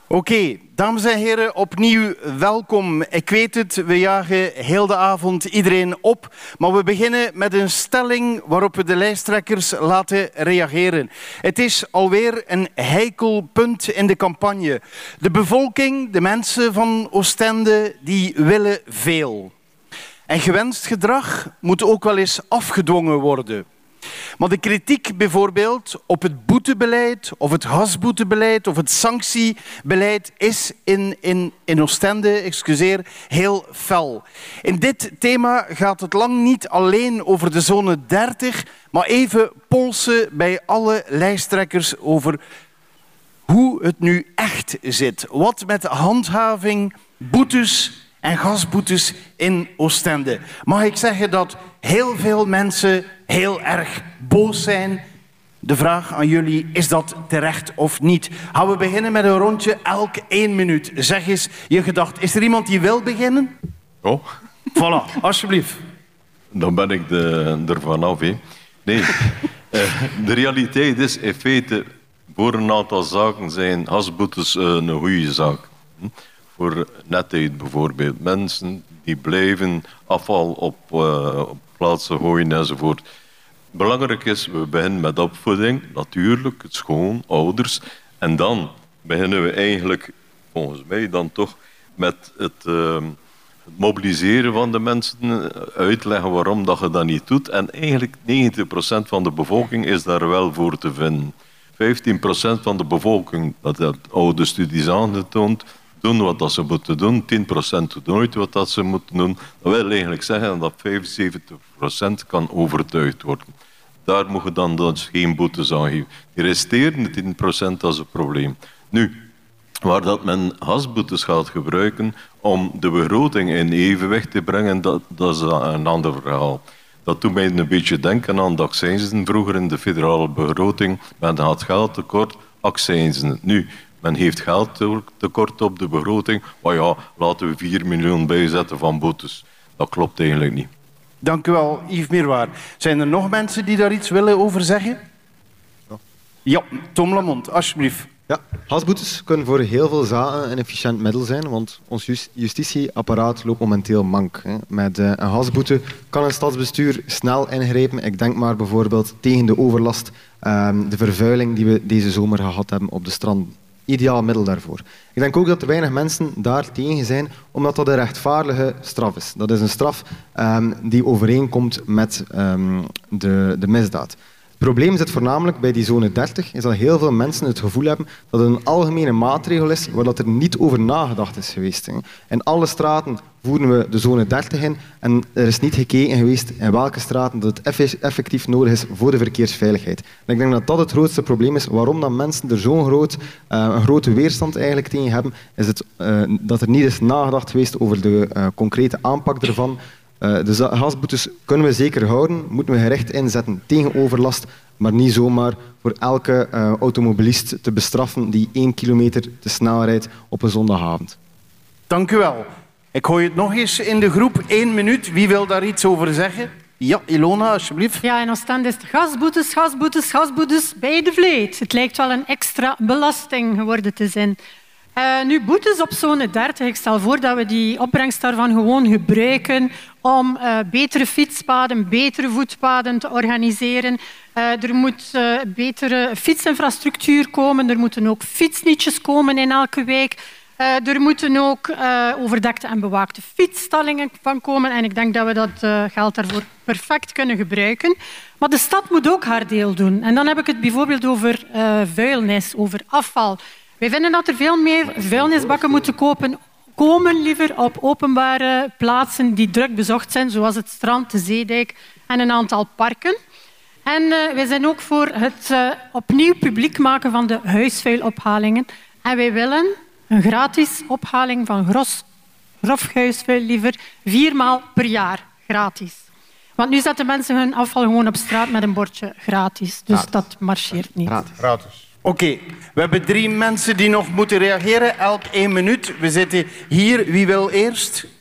Oké, dames en heren, opnieuw welkom. Ik weet het, we jagen heel de avond iedereen op, maar we beginnen met een stelling waarop we de lijsttrekkers laten reageren. Het is alweer een heikel punt in de campagne. De bevolking, de mensen van Oostende, die willen veel. En gewenst gedrag moet ook wel eens afgedwongen worden. Maar de kritiek bijvoorbeeld op het boetebeleid of het gasboetebeleid of het sanctiebeleid is in Oostende, heel fel. In dit thema gaat het lang niet alleen over de zone 30, maar even polsen bij alle lijsttrekkers over hoe het nu echt zit. Wat met handhaving, boetes en gasboetes in Oostende. Mag ik zeggen dat heel veel mensen heel erg boos zijn? De vraag aan jullie, is dat terecht of niet? Gaan we beginnen met een rondje, elk 1 minuut. Zeg eens je gedacht. Is er iemand die wil beginnen? Oh. Voilà, alsjeblieft. Dan ben ik er vanaf. Hè. Nee, de realiteit is in feite, voor een aantal zaken zijn gasboetes een goede zaak. Voor netheid bijvoorbeeld. Mensen die blijven afval op plaatsen gooien enzovoort. Belangrijk is, we beginnen met opvoeding, natuurlijk, het schoon, ouders. En dan beginnen we eigenlijk, volgens mij, dan toch met het mobiliseren van de mensen, uitleggen waarom dat je dat niet doet. En eigenlijk 90% van de bevolking is daar wel voor te vinden. 15% van de bevolking, dat heeft oude studies aangetoond, doen wat dat ze moeten doen. 10% doet nooit wat dat ze moeten doen. Dat wil eigenlijk zeggen dat 75% kan overtuigd worden. Daar moet je dan dus geen boetes aan geven. Die resterende 10% dat is het probleem. Nu, waar dat men gasboetes gaat gebruiken om de begroting in evenwicht te brengen, dat is een ander verhaal. Dat doet mij een beetje denken aan de accijnzen vroeger in de federale begroting. Men had geldtekort, accijnzen. Nu, men heeft geldtekort op de begroting, maar ja, laten we 4 miljoen bijzetten van boetes. Dat klopt eigenlijk niet. Dank u wel, Yves Miroir. Zijn er nog mensen die daar iets willen over zeggen? Ja, Tom Lamont, alsjeblieft. Ja, gasboetes kunnen voor heel veel zaken een efficiënt middel zijn, want ons justitieapparaat loopt momenteel mank. Met een gasboete kan een stadsbestuur snel ingrijpen. Ik denk maar bijvoorbeeld tegen de overlast, de vervuiling die we deze zomer gehad hebben op de stranden. Ideaal middel daarvoor. Ik denk ook dat er weinig mensen daar tegen zijn, omdat dat een rechtvaardige straf is. Dat is een straf die overeenkomt met de misdaad. Het probleem zit voornamelijk bij die zone 30, is dat heel veel mensen het gevoel hebben dat het een algemene maatregel is waar dat er niet over nagedacht is geweest. In alle straten voeren we de zone 30 in en er is niet gekeken geweest in welke straten dat het effectief nodig is voor de verkeersveiligheid. En ik denk dat dat het grootste probleem is waarom dat mensen er zo'n een grote weerstand eigenlijk tegen hebben, is het, dat er niet is nagedacht geweest over de concrete aanpak ervan. De gasboetes kunnen we zeker houden, moeten we gericht inzetten tegen overlast, maar niet zomaar voor elke automobilist te bestraffen die 1 kilometer te snel rijdt op een zondagavond. Dank u wel. Ik gooi het nog eens in de groep. 1 minuut. Wie wil daar iets over zeggen? Ja, Ilona, alsjeblieft. Ja, in Oostende is het gasboetes bij de vleet. Het lijkt wel een extra belasting geworden te zijn. Nu, boetes op zone 30. Ik stel voor dat we die opbrengst daarvan gewoon gebruiken om betere fietspaden, betere voetpaden te organiseren. Er moet betere fietsinfrastructuur komen. Er moeten ook fietsnietjes komen in elke wijk. Er moeten ook overdekte en bewaakte fietsstallingen van komen. En ik denk dat we dat geld daarvoor perfect kunnen gebruiken. Maar de stad moet ook haar deel doen. En dan heb ik het bijvoorbeeld over vuilnis, over afval. Wij vinden dat er veel meer vuilnisbakken moeten komen liever op openbare plaatsen die druk bezocht zijn, zoals het strand, de zeedijk en een aantal parken. En wij zijn ook voor het opnieuw publiek maken van de huisvuilophalingen. En wij willen een gratis ophaling van grof huisvuil liever 4 maal per jaar gratis. Want nu zetten mensen hun afval gewoon op straat met een bordje gratis. Dus dat marcheert niet. Gratis. Oké, we hebben 3 mensen die nog moeten reageren. Elk 1 minuut. We zitten hier. Wie wil eerst?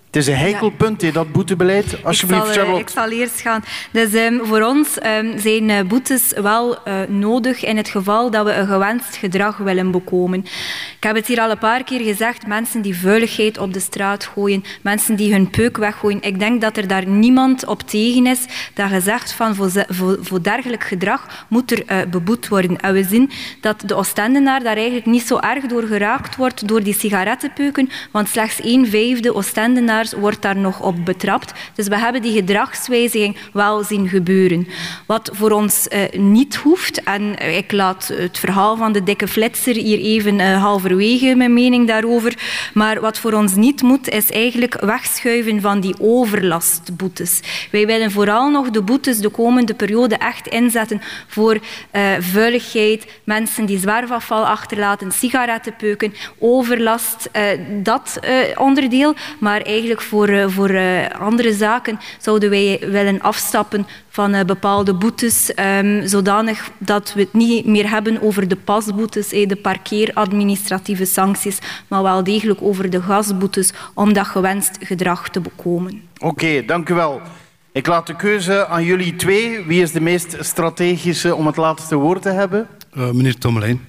Het is een heikel punt, dat boetebeleid. Alsjeblieft, Charlotte. Ik zal eerst gaan. Dus voor ons zijn boetes wel nodig in het geval dat we een gewenst gedrag willen bekomen. Ik heb het hier al een paar keer gezegd, mensen die vuiligheid op de straat gooien, mensen die hun peuk weggooien. Ik denk dat er daar niemand op tegen is dat gezegd van voor dergelijk gedrag moet er beboet worden. En we zien dat de Oostendenaar daar eigenlijk niet zo erg door geraakt wordt door die sigarettenpeuken, want slechts 1/5 Oostendenaars wordt daar nog op betrapt. Dus we hebben die gedragswijziging wel zien gebeuren. Wat voor ons niet hoeft, en ik laat het verhaal van de dikke flitser hier even halverwege mijn mening daarover, maar wat voor ons niet moet, is eigenlijk wegschuiven van die overlastboetes. Wij willen vooral nog de boetes de komende periode echt inzetten voor vuiligheid, mensen die zwerfafval achterlaten, sigarettenpeuken, overlast, dat onderdeel, maar eigenlijk voor andere zaken zouden wij willen afstappen van bepaalde boetes, zodanig dat we het niet meer hebben over de pasboetes, de parkeeradministratieve sancties, maar wel degelijk over de gasboetes om dat gewenst gedrag te bekomen. Oké, dank u wel. Ik laat de keuze aan jullie twee. Wie is de meest strategische om het laatste woord te hebben? Meneer Tommelijn.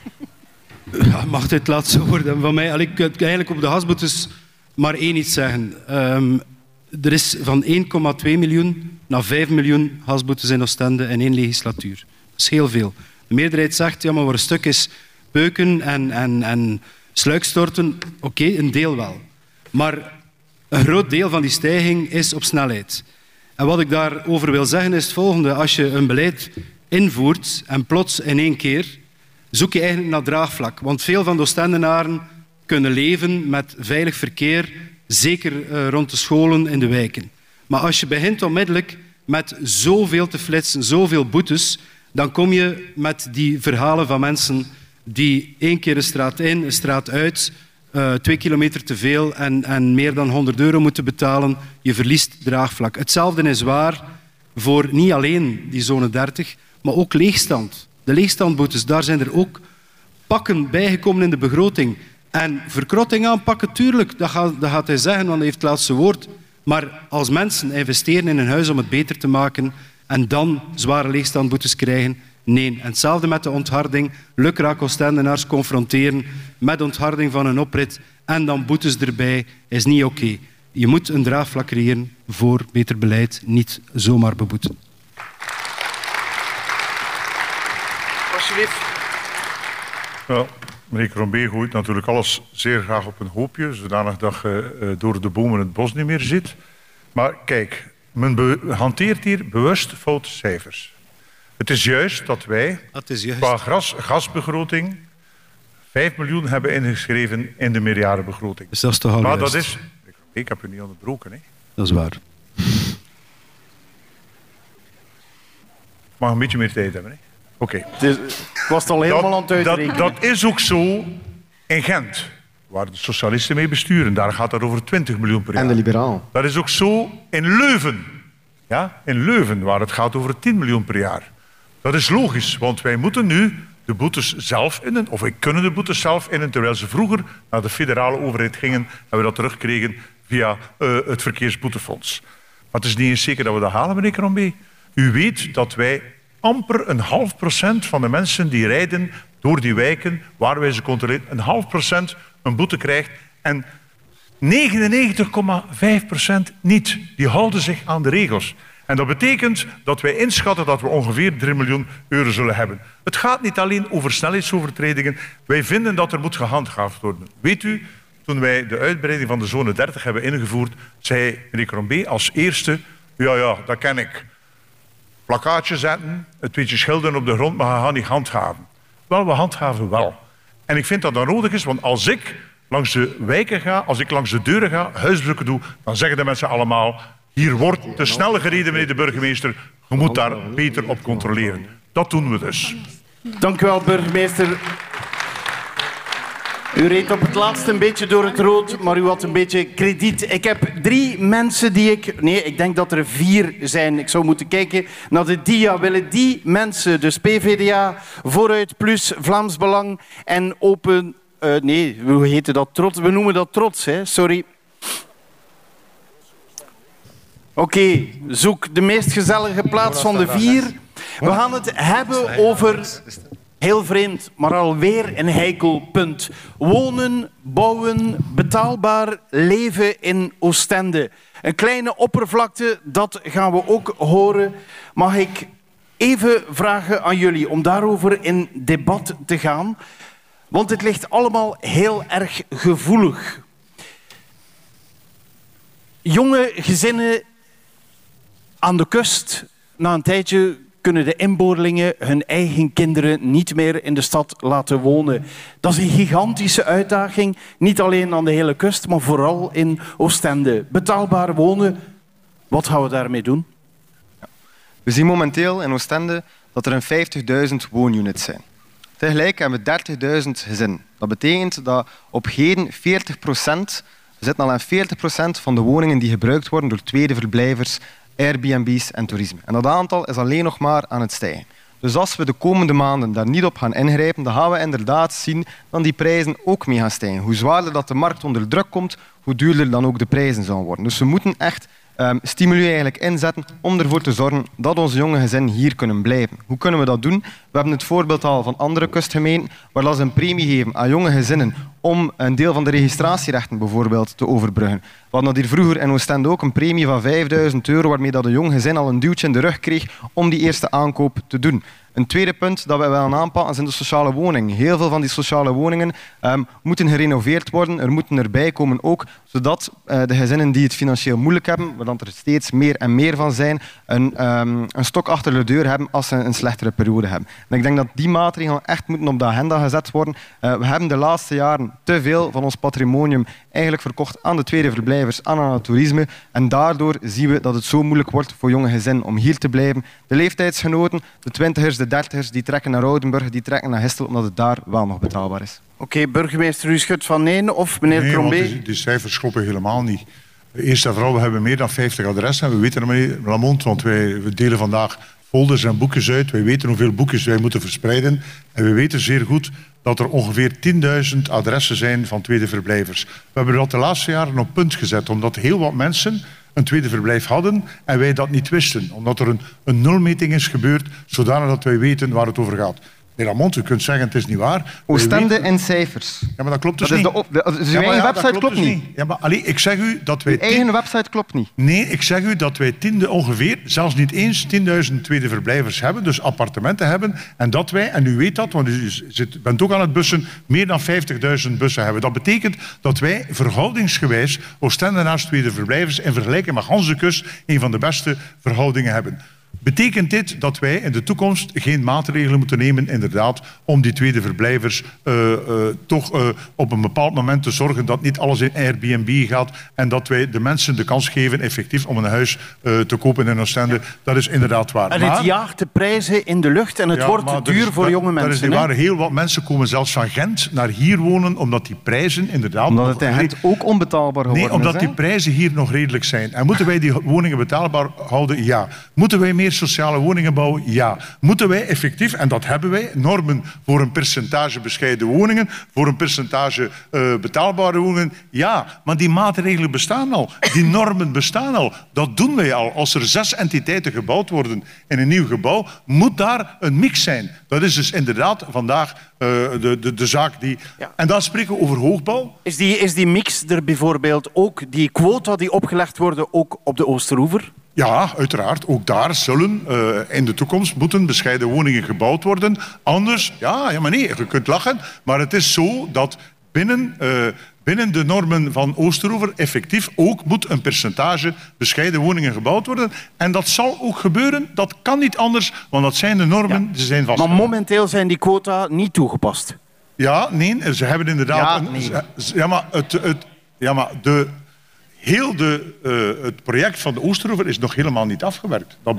Mag het laatste woord hebben van mij? Ik kan eigenlijk op de gasboetes maar één iets zeggen. Er is van 1,2 miljoen naar 5 miljoen gasboetes in Oostende in 1 legislatuur. Dat is heel veel. De meerderheid zegt, ja, maar waar een stuk is peuken en sluikstorten, oké, een deel wel. Maar een groot deel van die stijging is op snelheid. En wat ik daarover wil zeggen is het volgende. Als je een beleid invoert en plots in 1 keer, zoek je eigenlijk naar draagvlak. Want veel van de Oostendenaren kunnen leven met veilig verkeer, zeker rond de scholen in de wijken. Maar als je begint onmiddellijk met zoveel te flitsen, zoveel boetes, dan kom je met die verhalen van mensen die 1 keer een straat in, een straat uit, 2 kilometer te veel en meer dan €100 moeten betalen. Je verliest draagvlak. Hetzelfde is waar voor niet alleen die zone 30, maar ook leegstand. De leegstandboetes, daar zijn er ook pakken bijgekomen in de begroting. En verkrotting aanpakken, tuurlijk, dat gaat hij zeggen, want hij heeft het laatste woord. Maar als mensen investeren in een huis om het beter te maken en dan zware leegstandboetes krijgen, nee. En hetzelfde met de ontharding. Lukraak Oostendenaars confronteren met ontharding van een oprit en dan boetes erbij is niet oké. Je moet een draagvlak creëren voor beter beleid, niet zomaar beboeten. Alsjeblieft. Wel, meneer Crombie gooit natuurlijk alles zeer graag op een hoopje, zodanig dat je door de bomen het bos niet meer ziet. Maar kijk, men hanteert hier bewust foute cijfers. Het is juist dat wij qua gasbegroting 5 miljoen hebben ingeschreven in de meerjarenbegroting. Dus dat is toch al maar juist. Dat is... Ik heb u niet onderbroken, hè? Dat is waar. Mag een beetje meer tijd hebben, hè? Oké. Ik was het al helemaal aan het uitrekenen. Dat is ook zo in Gent, waar de socialisten mee besturen. Daar gaat dat over 20 miljoen per jaar. En de liberaal. Dat is ook zo in Leuven. Ja? In Leuven, waar het gaat over 10 miljoen per jaar. Dat is logisch, want wij moeten nu de boetes zelf innen, of wij kunnen de boetes zelf innen, terwijl ze vroeger naar de federale overheid gingen en we dat terugkregen via het verkeersboetefonds. Maar het is niet eens zeker dat we dat halen, meneer Crombie. U weet dat wij amper 0,5% van de mensen die rijden door die wijken waar wij ze controleren, 0,5% een boete krijgt en 99,5% niet. Die houden zich aan de regels. En dat betekent dat wij inschatten dat we ongeveer 3 miljoen euro zullen hebben. Het gaat niet alleen over snelheidsovertredingen. Wij vinden dat er moet gehandhaafd worden. Weet u, toen wij de uitbreiding van de zone 30 hebben ingevoerd, zei meneer Crombie als eerste, ja, dat ken ik. Plakkaatje zetten, een beetje schilderen op de grond, maar we gaan niet handhaven. Wel, we handhaven wel. En ik vind dat dat nodig is, want als ik langs de wijken ga, als ik langs de deuren ga, huisbezoeken doe, dan zeggen de mensen allemaal, hier wordt te snel gereden, meneer de burgemeester, je moet daar beter op controleren. Dat doen we dus. Dank u wel, burgemeester. U reed op het laatst een beetje door het rood, maar u had een beetje krediet. Ik heb 3 mensen die ik denk dat er 4 zijn. Ik zou moeten kijken naar de dia. Willen die mensen, dus PVDA, Vooruit Plus, Vlaams Belang en Open... hoe heette dat? Trots? We noemen dat Trots, hè? Sorry. Oké, zoek de meest gezellige plaats van de 4. We gaan het hebben over, heel vreemd, maar alweer een heikel punt. Wonen, bouwen, betaalbaar leven in Oostende. Een kleine oppervlakte, dat gaan we ook horen. Mag ik even vragen aan jullie om daarover in debat te gaan? Want het ligt allemaal heel erg gevoelig. Jonge gezinnen aan de kust, na een tijdje kunnen de inboorlingen hun eigen kinderen niet meer in de stad laten wonen. Dat is een gigantische uitdaging, niet alleen aan de hele kust, maar vooral in Oostende. Betaalbaar wonen, wat gaan we daarmee doen? We zien momenteel in Oostende dat er 50.000 woonunits zijn. Tegelijk hebben we 30.000 gezinnen. Dat betekent dat op heden 40%, we zitten al aan 40% van de woningen die gebruikt worden door tweede verblijvers, Airbnb's en toerisme. En dat aantal is alleen nog maar aan het stijgen. Dus als we de komende maanden daar niet op gaan ingrijpen, dan gaan we inderdaad zien dat die prijzen ook mee gaan stijgen. Hoe zwaarder dat de markt onder druk komt, hoe duurder dan ook de prijzen zullen worden. Dus we moeten echt stimuli eigenlijk inzetten om ervoor te zorgen dat onze jonge gezinnen hier kunnen blijven. Hoe kunnen we dat doen? We hebben het voorbeeld al van andere kustgemeenten waar ze een premie geven aan jonge gezinnen om een deel van de registratierechten bijvoorbeeld te overbruggen. We hadden dat hier vroeger in Oostende ook, een premie van €5.000 waarmee dat een jong gezin al een duwtje in de rug kreeg om die eerste aankoop te doen. Een tweede punt dat we willen aanpakken zijn de sociale woningen. Heel veel van die sociale woningen moeten gerenoveerd worden. Er moeten erbij komen ook, zodat de gezinnen die het financieel moeilijk hebben, waar er steeds meer en meer van zijn, een stok achter de deur hebben als ze een slechtere periode hebben. En ik denk dat die maatregelen echt moeten op de agenda gezet worden. We hebben de laatste jaren te veel van ons patrimonium eigenlijk verkocht aan de tweede verblijvers, aan het toerisme. En daardoor zien we dat het zo moeilijk wordt voor jonge gezinnen om hier te blijven. De leeftijdsgenoten, de 20ers, de 30ers, die trekken naar Oudenburg, die trekken naar Histel, omdat het daar wel nog betaalbaar is. Oké, burgemeester U Schut van Neen of meneer Crombé? Die cijfers kloppen helemaal niet. Eerst en vooral, we hebben meer dan 50 adressen. We weten, meneer Lamont, want we delen vandaag folders en boekjes uit. Wij weten hoeveel boekjes wij moeten verspreiden. En we weten zeer goed dat er ongeveer 10.000 adressen zijn van tweede verblijvers. We hebben dat de laatste jaren op punt gezet, omdat heel wat mensen een tweede verblijf hadden en wij dat niet wisten. Omdat er een nulmeting is gebeurd, zodanig dat wij weten waar het over gaat. Meneer Lamont, u kunt zeggen het is niet waar. Oostende en cijfers. Ja, maar dat klopt dus dat niet. Uw eigen website klopt niet. Ja, maar ik zeg u dat wij... Uw eigen website klopt niet. Nee, ik zeg u dat wij ongeveer, zelfs niet eens 10.000 tweede verblijvers hebben, dus appartementen hebben. En dat wij, en u weet dat, want u bent ook aan het bussen, meer dan 50.000 bussen hebben. Dat betekent dat wij verhoudingsgewijs Oostendenaars tweede verblijvers in vergelijking met Hans de Kust een van de beste verhoudingen hebben. Betekent dit dat wij in de toekomst geen maatregelen moeten nemen, inderdaad, om die tweede verblijvers toch op een bepaald moment te zorgen dat niet alles in Airbnb gaat en dat wij de mensen de kans geven effectief om een huis te kopen in Oostende? Dat is inderdaad waar. En het jaagt de prijzen in de lucht en het wordt duur voor jonge mensen. Dat is niet waar. Heel wat mensen komen zelfs van Gent naar hier wonen, omdat die prijzen inderdaad... Omdat het in Gent ook onbetaalbaar geworden is. Nee, omdat die prijzen hier nog redelijk zijn. En moeten wij die woningen betaalbaar houden? Ja. Moeten wij meer sociale woningen bouwen? Ja. Moeten wij effectief, en dat hebben wij, normen voor een percentage bescheiden woningen, voor een percentage betaalbare woningen? Ja. Maar die maatregelen bestaan al. Die normen bestaan al. Dat doen wij al. Als er 6 entiteiten gebouwd worden in een nieuw gebouw, moet daar een mix zijn. Dat is dus inderdaad vandaag de zaak die... Ja. En dan spreken we over hoogbouw. Is die mix er bijvoorbeeld ook, die quota die opgelegd worden, ook op de Oosteroever? Ja, uiteraard. Ook daar zullen in de toekomst moeten bescheiden woningen gebouwd worden. Anders, ja, maar nee, je kunt lachen. Maar het is zo dat binnen de normen van Oosteroever effectief ook moet een percentage bescheiden woningen gebouwd worden. En dat zal ook gebeuren. Dat kan niet anders, want dat zijn de normen, ze zijn vast. Maar momenteel zijn die quota niet toegepast. Ja, nee, ze hebben inderdaad... Het project van de Oosteroever is nog helemaal niet afgewerkt. Dat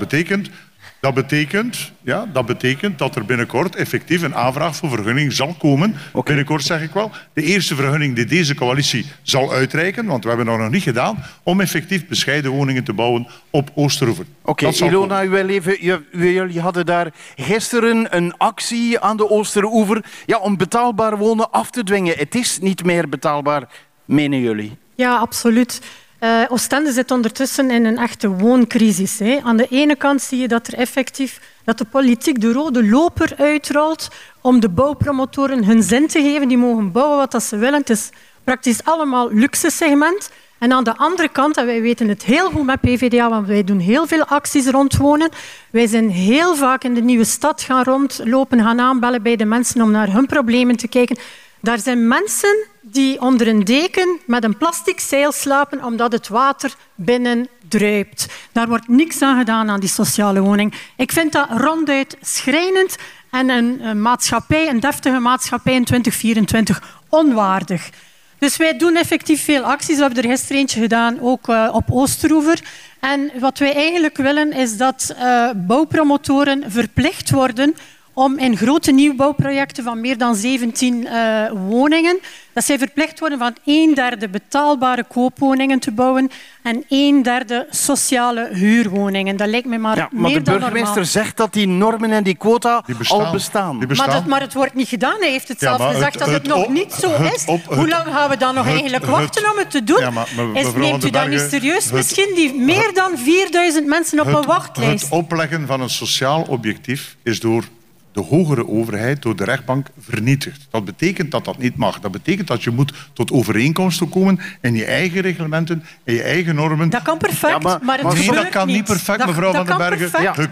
betekent dat er binnenkort effectief een aanvraag voor vergunning zal komen. Okay. Binnenkort zeg ik wel. De eerste vergunning die deze coalitie zal uitreiken, want we hebben dat nog niet gedaan, om effectief bescheiden woningen te bouwen op Oosteroever. Oké, Ilona, jullie hadden daar gisteren een actie aan de Oosteroever om betaalbaar wonen af te dwingen. Het is niet meer betaalbaar, menen jullie? Ja, absoluut. Oostende zit ondertussen in een echte wooncrisis. Hè. Aan de ene kant zie je dat er effectief dat de politiek de rode loper uitrolt om de bouwpromotoren hun zin te geven. Die mogen bouwen wat ze willen. Het is praktisch allemaal luxe segment. En aan de andere kant, en wij weten het heel goed met PvdA, want wij doen heel veel acties rond wonen. Wij zijn heel vaak in de nieuwe stad gaan rondlopen, gaan aanbellen bij de mensen om naar hun problemen te kijken. Daar zijn mensen die onder een deken met een plastic zeil slapen omdat het water binnen druipt. Daar wordt niks aan gedaan aan die sociale woning. Ik vind dat ronduit schrijnend en een maatschappij, een deftige maatschappij in 2024 onwaardig. Dus wij doen effectief veel acties. We hebben er gisteren eentje gedaan, ook op Oosteroever. En wat wij eigenlijk willen is dat bouwpromotoren verplicht worden om in grote nieuwbouwprojecten van meer dan 17 woningen, dat zij verplicht worden van 1/3 betaalbare koopwoningen te bouwen en 1/3 sociale huurwoningen. Dat lijkt me maar meer dan normaal. Maar de burgemeester zegt dat die normen en die quota al bestaan. Maar het wordt niet gedaan. Hij heeft het zelf gezegd dat het nog niet zo is. Hoe lang gaan we dan nog eigenlijk wachten om het te doen? Neemt u dat niet serieus? Misschien die meer dan 4000 mensen op een wachtlijst. Het opleggen van een sociaal objectief is door de hogere overheid, door de rechtbank, vernietigd. Dat betekent dat dat niet mag. Dat betekent dat je moet tot overeenkomsten komen in je eigen reglementen, in je eigen normen. Dat kan perfect, maar het nee, dat kan niet perfect, mevrouw Van den Bergen.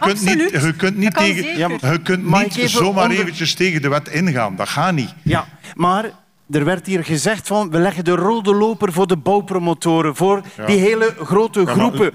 Je kunt niet zomaar eventjes tegen de wet ingaan. Dat gaat niet. Ja, maar er werd hier gezegd van we leggen de rode loper voor de bouwpromotoren, voor die hele grote groepen.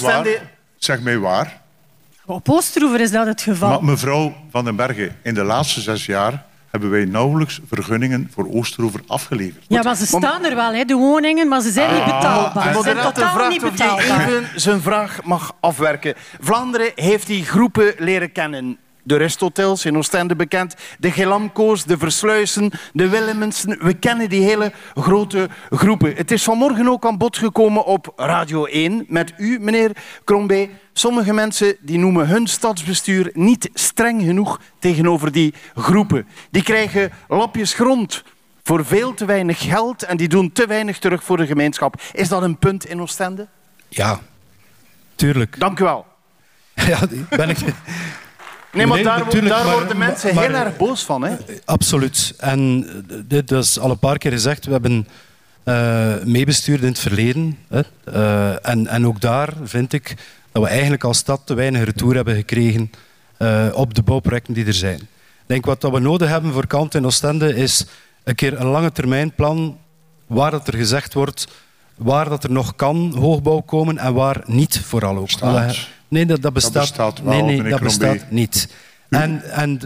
Zeg mij waar. Op Oosteroever is dat het geval. Maar mevrouw Van den Bergen, in de laatste 6 jaar hebben wij nauwelijks vergunningen voor Oosteroever afgeleverd. Ja, maar ze staan er wel, hè, de woningen, maar ze zijn niet betaalbaar. Ze zijn totaal niet betaalbaar. Even zijn vraag mag afwerken. Vlaanderen heeft die groepen leren kennen. De resthotels in Oostende bekend, de Gelamco's, de Versluisen, de Willemensen. We kennen die hele grote groepen. Het is vanmorgen ook aan bod gekomen op Radio 1 met u, meneer Crombé. Sommige mensen die noemen hun stadsbestuur niet streng genoeg tegenover die groepen. Die krijgen lapjes grond voor veel te weinig geld en die doen te weinig terug voor de gemeenschap. Is dat een punt in Oostende? Ja, tuurlijk. Dank u wel. Ja, ben ik... Nee, maar daar worden mensen heel erg boos van. Hè? Absoluut. En dit is al een paar keer gezegd. We hebben meebestuurd in het verleden. Hè. En ook daar vind ik dat we eigenlijk als stad te weinig retour hebben gekregen op de bouwprojecten die er zijn. Ik denk wat we nodig hebben voor Kant en Oostende is een keer een lange termijnplan waar dat er gezegd wordt waar dat er nog kan hoogbouw komen en waar niet vooral ook. Nee, dat bestaat wel. Nee, dat bestaat niet. En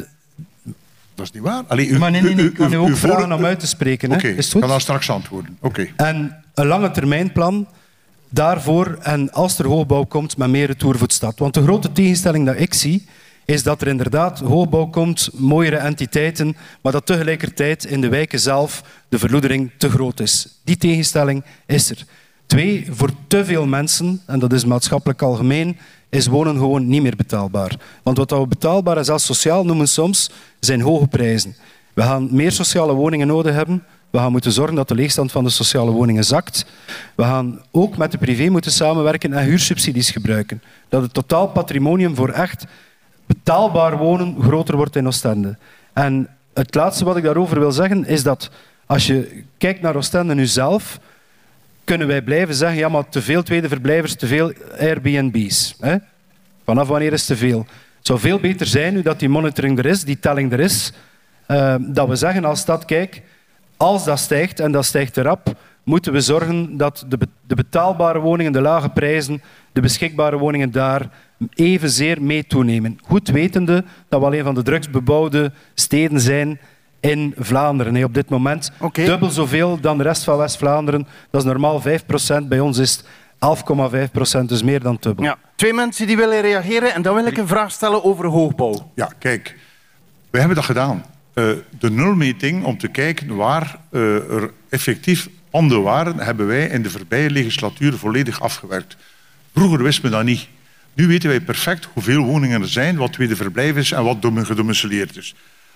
dat is niet waar. Ik kan u ook vragen om uit te spreken. Oké, ik kan daar straks antwoorden. Okay. En een lange termijnplan daarvoor en als er hoogbouw komt met meer retour voor de stad. Want de grote tegenstelling dat ik zie is dat er inderdaad hoogbouw komt, mooiere entiteiten, maar dat tegelijkertijd in de wijken zelf de verloedering te groot is. Die tegenstelling is er. 2, voor te veel mensen, en dat is maatschappelijk algemeen, is wonen gewoon niet meer betaalbaar. Want wat we betaalbaar en zelfs sociaal noemen soms, zijn hoge prijzen. We gaan meer sociale woningen nodig hebben. We gaan moeten zorgen dat de leegstand van de sociale woningen zakt. We gaan ook met de privé moeten samenwerken en huursubsidies gebruiken. Dat het totaal patrimonium voor echt betaalbaar wonen groter wordt in Oostende. En het laatste wat ik daarover wil zeggen is dat als je kijkt naar Oostende nu zelf, kunnen wij blijven zeggen, ja, maar te veel tweede verblijvers, te veel Airbnb's. Hè? Vanaf wanneer is te veel? Het zou veel beter zijn, nu dat die monitoring er is, die telling er is, dat we zeggen als stad, kijk, als dat stijgt, en dat stijgt erop, moeten we zorgen dat de betaalbare woningen, de lage prijzen, de beschikbare woningen daar evenzeer mee toenemen. Goed wetende dat we een van de drukst bebouwde steden zijn in Vlaanderen. Nee, op dit moment dubbel zoveel dan de rest van West-Vlaanderen. Dat is normaal 5%. Bij ons is het 11,5%, dus meer dan dubbel. Ja. 2 mensen die willen reageren en dan wil ik een vraag stellen over hoogbouw. Ja, kijk. Wij hebben dat gedaan. De nulmeting om te kijken waar er effectief panden waren, hebben wij in de voorbije legislatuur volledig afgewerkt. Vroeger wisten we dat niet. Nu weten wij perfect hoeveel woningen er zijn, wat tweede verblijf is en wat gedomicileerd is.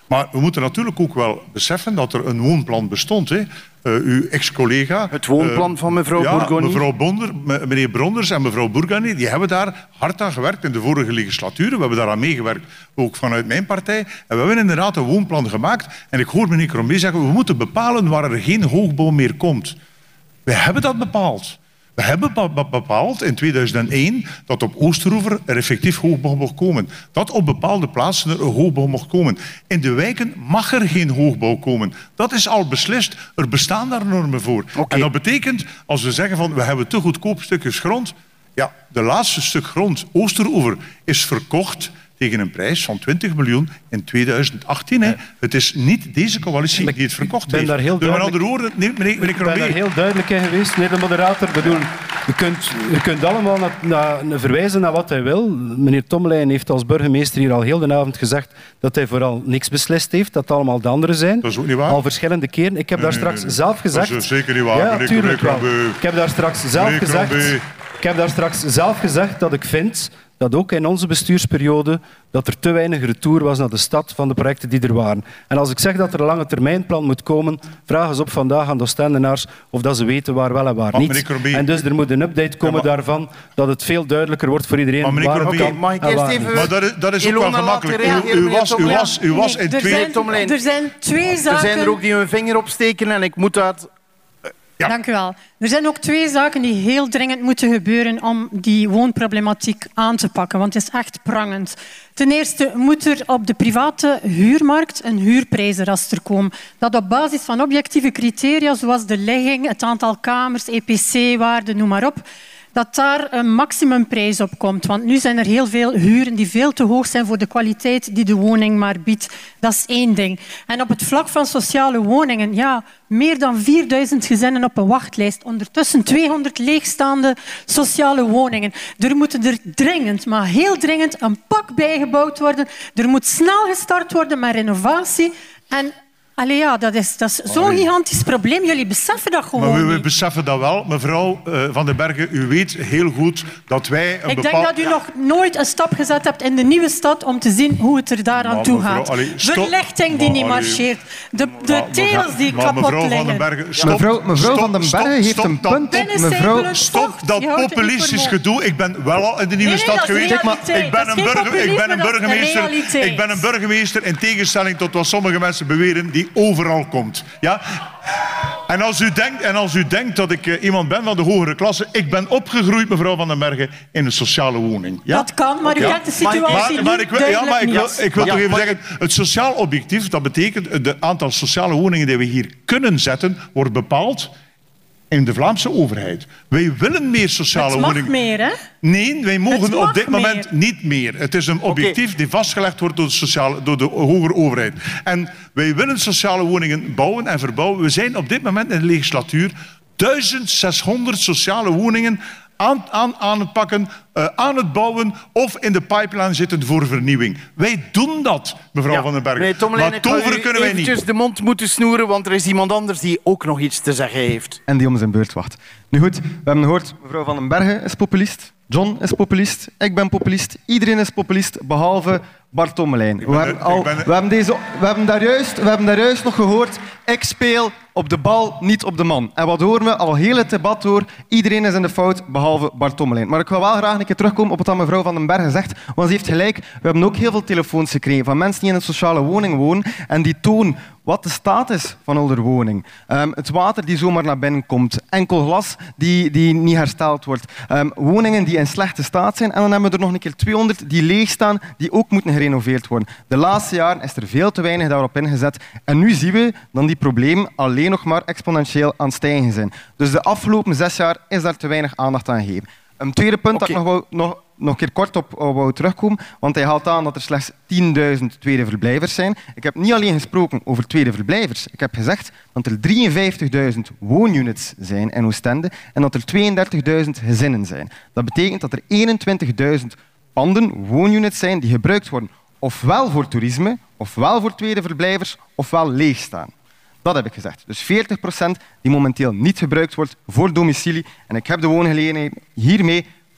Maar we moeten natuurlijk ook wel beseffen dat er een woonplan bestond. Hè. Uw ex-collega... Het woonplan van mevrouw Bourgoni. Meneer Bronders en mevrouw Bourgoni, die hebben daar hard aan gewerkt in de vorige legislatuur. We hebben daaraan meegewerkt, ook vanuit mijn partij. En we hebben inderdaad een woonplan gemaakt. En ik hoor meneer Crombé zeggen, we moeten bepalen waar er geen hoogbouw meer komt. We hebben dat bepaald. We hebben bepaald in 2001 dat op Oosteroever er effectief hoogbouw mocht komen. Dat op bepaalde plaatsen er een hoogbouw mocht komen. In de wijken mag er geen hoogbouw komen. Dat is al beslist. Er bestaan daar normen voor. Okay. En dat betekent, als we zeggen van we hebben te goedkoop stukjes grond, ja, de laatste stuk grond, Oosteroever, is verkocht tegen een prijs van 20 miljoen in 2018. Hè. Het is niet deze coalitie die het verkocht heeft. Daar heel met andere woorden, ik ben daar heel duidelijk in geweest, meneer de moderator. Je kunt allemaal verwijzen naar wat hij wil. Meneer Tommelijn heeft als burgemeester hier al heel de avond gezegd dat hij vooral niks beslist heeft, dat het allemaal de anderen zijn. Dat is ook niet waar. Al verschillende keren. Ik heb daar straks zelf gezegd... Dat is zeker niet waar, ja, meneer tuurlijk wel. Crombé. Ik heb daar straks zelf gezegd... Ik heb daar straks zelf gezegd dat ik vind dat ook in onze bestuursperiode dat er te weinig retour was naar de stad van de projecten die er waren. En als ik zeg dat er een lange termijnplan moet komen, vraag eens op vandaag aan de Oostendenaars of dat ze weten waar wel en waar niet. En dus er moet een update komen daarvan, dat het veel duidelijker wordt voor iedereen waar het kan. Mag ik eerst even... Maar dat is ook wel gemakkelijk. U was in Er zijn twee zaken... Er zijn er ook die hun vinger opsteken en ik moet dat... Ja. Dank u wel. Er zijn ook twee zaken die heel dringend moeten gebeuren om die woonproblematiek aan te pakken, want het is echt prangend. Ten eerste moet er op de private huurmarkt een huurprijzenraster komen, dat op basis van objectieve criteria, zoals de ligging, het aantal kamers, EPC-waarde, noem maar op, dat daar een maximumprijs op komt. Want nu zijn er heel veel huren die veel te hoog zijn voor de kwaliteit die de woning maar biedt. Dat is één ding. En op het vlak van sociale woningen, ja, meer dan 4000 gezinnen op een wachtlijst. Ondertussen 200 leegstaande sociale woningen. Er moeten er dringend, maar heel dringend, een pak bijgebouwd worden. Er moet snel gestart worden met renovatie. En allee, ja, dat is zo'n gigantisch probleem. Jullie beseffen dat gewoon maar we niet. beseffen dat wel. Mevrouw Van den Bergen, u weet heel goed dat wij Ik denk dat u nog nooit een stap gezet hebt in de nieuwe stad om te zien hoe het er daaraan toe gaat. Verlichting die niet marcheert. De tegels die kapot liggen. Mevrouw Van den Bergen heeft een punt. Stop dat populistisch gedoe. Ik ben wel al in de nieuwe stad geweest. Ik ben een burgemeester in tegenstelling tot wat sommige mensen beweren die overal komt. Ja? En als u denkt dat ik iemand ben van de hogere klasse, ik ben opgegroeid, mevrouw Van den Bergen, in een sociale woning. Ja? Dat kan, maar u kent de situatie ik wil toch even zeggen, het sociaal objectief, dat betekent het aantal sociale woningen die we hier kunnen zetten, wordt bepaald in de Vlaamse overheid. Wij willen meer sociale woningen. Het mag meer, hè? Nee, wij mogen op dit moment niet meer. Het is een objectief die vastgelegd wordt door de hogere overheid. En wij willen sociale woningen bouwen en verbouwen. We zijn op dit moment in de legislatuur 1600 sociale woningen aan het pakken, aan het bouwen of in de pipeline zitten voor vernieuwing. Wij doen dat, mevrouw Van den Bergen. Nee, Tommelijn, maar toveren kunnen wij niet. Eventjes de mond moeten snoeren, want er is iemand anders die ook nog iets te zeggen heeft. En die om zijn beurt wacht. Nu goed, we hebben gehoord, mevrouw Van den Bergen is populist, John is populist, ik ben populist, iedereen is populist, behalve Bart Tommelijn. We hebben daar juist nog gehoord, ik speel op de bal, niet op de man. En wat horen we al heel het debat door? Iedereen is in de fout, behalve Bart Tommelijn. Maar ik wil wel graag een keer terugkomen op wat mevrouw Van den Bergen zegt, want ze heeft gelijk. We hebben ook heel veel telefoons gekregen van mensen die in een sociale woning wonen en die tonen wat de staat is van hun woning. Het water die zomaar naar binnen komt. Enkel glas die niet hersteld wordt. Woningen die in slechte staat zijn. En dan hebben we er nog een keer 200 die leeg staan, die ook moeten gerenoveerd worden. De laatste jaren is er veel te weinig daarop ingezet. En nu zien we dat die problemen alleen nog maar exponentieel aan het stijgen zijn. Dus de afgelopen 6 jaar is daar te weinig aandacht aan gegeven. Een tweede punt dat ik nog een keer kort op wou terugkomen, want hij haalt aan dat er slechts 10.000 tweede verblijvers zijn. Ik heb niet alleen gesproken over tweede verblijvers. Ik heb gezegd dat er 53.000 woonunits zijn in Oostende en dat er 32.000 gezinnen zijn. Dat betekent dat er 21.000 panden, woonunits zijn, die gebruikt worden ofwel voor toerisme, ofwel voor tweede verblijvers, ofwel leeg staan. Dat heb ik gezegd. Dus 40% die momenteel niet gebruikt wordt voor domicilie. En ik heb de woongelegenheid hiermee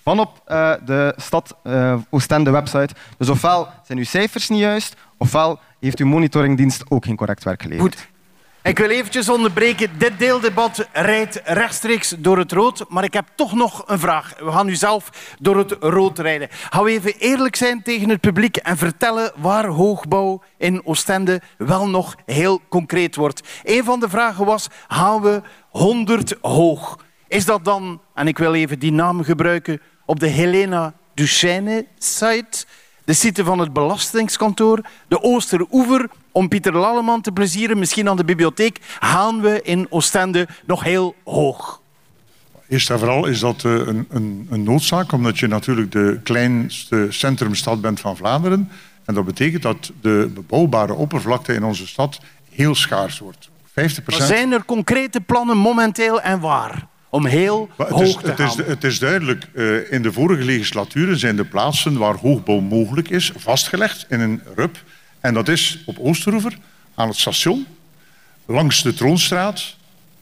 van op de stad Oostende website. Dus ofwel zijn uw cijfers niet juist, ofwel heeft uw monitoringdienst ook geen correct werk geleverd. Goed. Ik wil eventjes onderbreken. Dit deeldebat rijdt rechtstreeks door het rood, maar ik heb toch nog een vraag. We gaan nu zelf door het rood rijden. Gaan we even eerlijk zijn tegen het publiek en vertellen waar hoogbouw in Oostende wel nog heel concreet wordt. Een van de vragen was, gaan we 100 hoog? Is dat dan, en ik wil even die naam gebruiken, op de Helena Duchesne-site, de site van het belastingskantoor, de Oosteroever, om Pieter Lalleman te plezieren, misschien aan de bibliotheek, gaan we in Oostende nog heel hoog? Eerst en vooral is dat een noodzaak, omdat je natuurlijk de kleinste centrumstad bent van Vlaanderen. En dat betekent dat de bebouwbare oppervlakte in onze stad heel schaars wordt. 50%. Maar zijn er concrete plannen momenteel en waar? Om heel hoog te gaan. Het is duidelijk, in de vorige legislaturen zijn de plaatsen waar hoogbouw mogelijk is vastgelegd in een RUP. En dat is op Oosteroever, aan het station, langs de Troonstraat.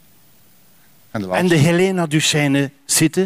En de Helena Duchesne zitten.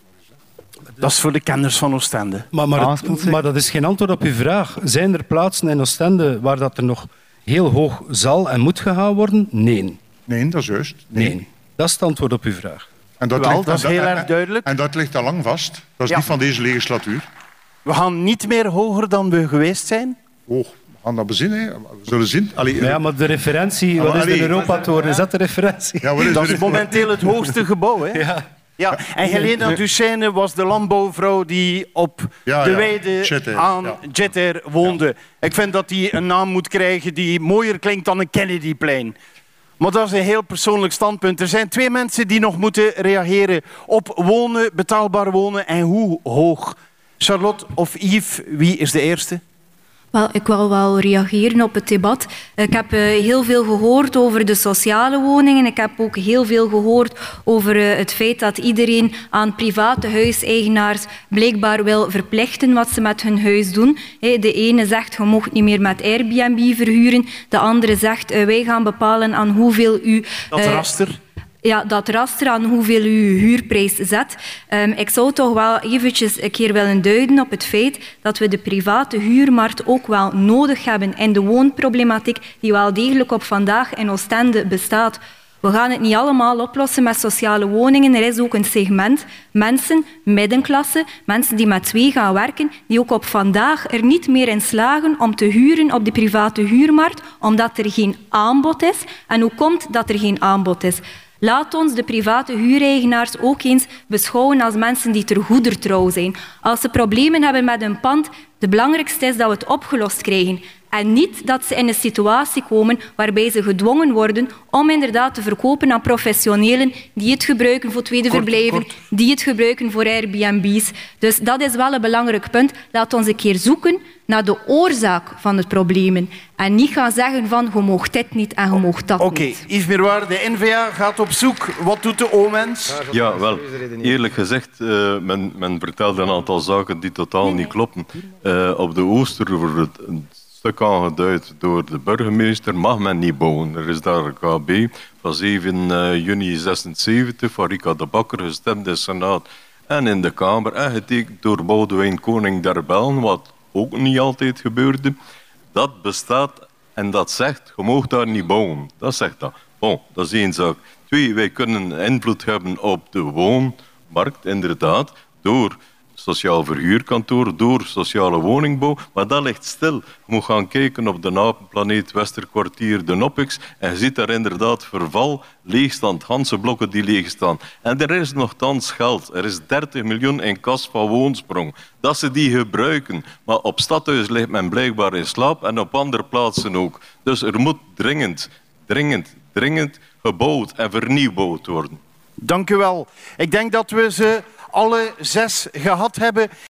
Dat is voor de kenners van Oostende. Maar dat is geen antwoord op uw vraag. Zijn er plaatsen in Oostende waar dat er nog heel hoog zal en moet gegaan worden? Nee. Nee, dat is juist. Nee. Dat is het antwoord op uw vraag. En dat is heel erg duidelijk. En dat ligt al lang vast. Dat is niet van deze legislatuur. We gaan niet meer hoger dan we geweest zijn. Oh, we gaan dat bezinnen. We zullen zien. Ja, maar de referentie, wat is de Europatoren? Is dat de referentie? Ja, dat is momenteel het hoogste gebouw. Hè? Ja. En Helena Duchesne was de landbouwvrouw die op de weide aan Jetter woonde. Ik vind dat die een naam moet krijgen die mooier klinkt dan een Kennedyplein. Maar dat is een heel persoonlijk standpunt. Er zijn 2 mensen die nog moeten reageren op wonen, betaalbaar wonen en hoe hoog. Charlotte of Yves, wie is de eerste? Wel, ik wil wel reageren op het debat. Ik heb heel veel gehoord over de sociale woningen. Ik heb ook heel veel gehoord over het feit dat iedereen aan private huiseigenaars blijkbaar wil verplichten wat ze met hun huis doen. De ene zegt, je mag niet meer met Airbnb verhuren. De andere zegt, wij gaan bepalen aan hoeveel u... Dat raster? Ja, dat raster aan hoeveel u uw huurprijs zet. Ik zou toch wel eventjes een keer willen duiden op het feit dat we de private huurmarkt ook wel nodig hebben in de woonproblematiek die wel degelijk op vandaag in Oostende bestaat. We gaan het niet allemaal oplossen met sociale woningen. Er is ook een segment mensen, middenklasse, mensen die met 2 gaan werken, die ook op vandaag er niet meer in slagen om te huren op de private huurmarkt, omdat er geen aanbod is. En hoe komt dat er geen aanbod is? Laat ons de private huureigenaars ook eens beschouwen als mensen die ter goeder trouw zijn. Als ze problemen hebben met hun pand, het belangrijkste is dat we het opgelost krijgen. En niet dat ze in een situatie komen waarbij ze gedwongen worden om inderdaad te verkopen aan professionelen die het gebruiken voor tweede verblijven, die het gebruiken voor Airbnb's. Dus dat is wel een belangrijk punt. Laat ons een keer zoeken naar de oorzaak van het problemen. En niet gaan zeggen van, je mag dit niet en je mag dat niet. Oké, Yves Miroir, de N-VA gaat op zoek. Wat doet de O-mens? Ja, wel. Eerlijk gezegd, men vertelde een aantal zaken die totaal niet kloppen. Op de Oosteroever, het stuk aangeduid door de burgemeester, mag men niet bouwen. Er is daar een KB van 7 juni 76 van Rika de Bakker gestemd in de Senaat en in de Kamer en getekend door Boudewijn Koning der Belgen, wat ook niet altijd gebeurde. Dat bestaat en dat zegt, je mag daar niet bouwen. Dat zegt dat. Bon, dat is 1 zaak. 2, wij kunnen invloed hebben op de woonmarkt, inderdaad, door sociaal verhuurkantoor, door sociale woningbouw, maar dat ligt stil. Je moet gaan kijken op de Apenplaneet, Westerkwartier, de Noppix, en je ziet daar inderdaad verval, leegstand, ganse blokken die leegstaan. En er is nogthans geld. Er is 30 miljoen in kas van Woonsprong. Dat ze die gebruiken. Maar op Stadhuis ligt men blijkbaar in slaap en op andere plaatsen ook. Dus er moet dringend gebouwd en vernieuwbouwd worden. Dank u wel. Ik denk dat we ze alle 6 gehad hebben.